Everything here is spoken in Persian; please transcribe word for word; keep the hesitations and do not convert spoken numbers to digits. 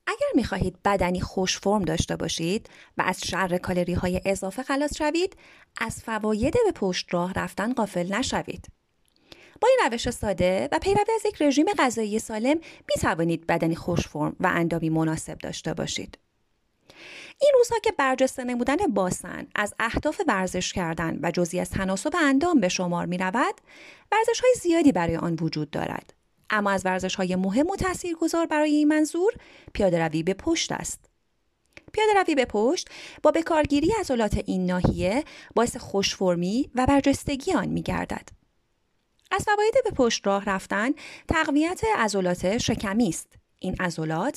اگر می‌خواهید بدنی خوش فرم داشته باشید و از شر کالری‌های اضافه خلاص شوید، از فواید به پشت راه رفتن غافل نشوید. با این روش ساده و پیروی از یک رژیم غذایی سالم می‌توانید بدنی خوش فرم و اندامی مناسب داشته باشید. این روزها که برجسته نمودن باسن از اهداف ورزش کردن و جزئی از تناسب اندام به شمار می رود، ورزش‌های زیادی برای آن وجود دارد. اما از ورزش‌های مهم و تاثیرگذار برای این منظور پیاده‌روی به پشت است. پیاده‌روی به پشت با بکارگیری عضلات این ناحیه باعث خوش‌فرمی و برجستگی آن می‌گردد. از فواید به پشت راه رفتن تقویت عضلات شکمی است. این عضلات